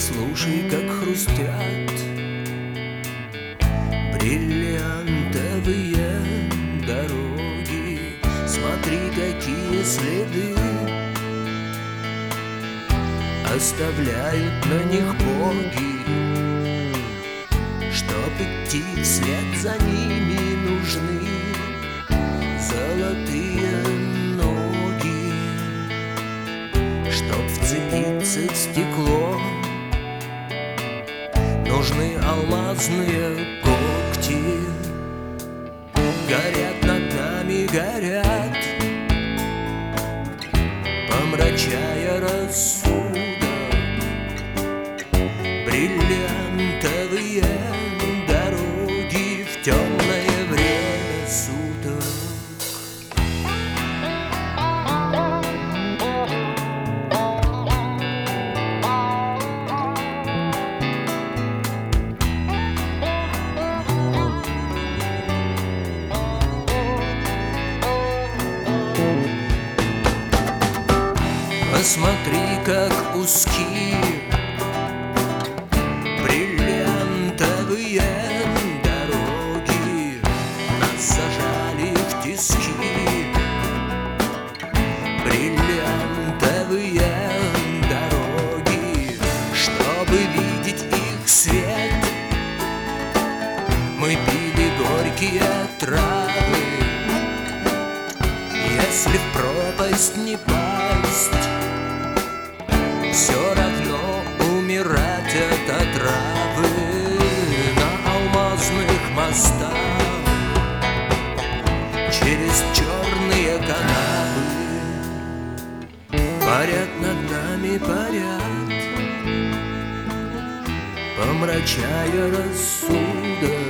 Слушай, как хрустят бриллиантовые дороги, смотри, какие следы оставляют на них боги. Чтоб идти вслед за ними, нужны золотые ноги. Чтоб вцепиться в стекло, нужны алмазные когти. Горят над нами, горят, помрачая рассудок, бриллиантовые дороги в темное время суток. Посмотри, как узки бриллиантовые дороги нас сажали в тиски. Бриллиантовые дороги, чтобы видеть их свет, мы пили горькие травы. Если в пропасть не пасть, все равно умирать от отравы. На алмазных мостах через черные канавы парят над нами, парят, помрачая рассудок,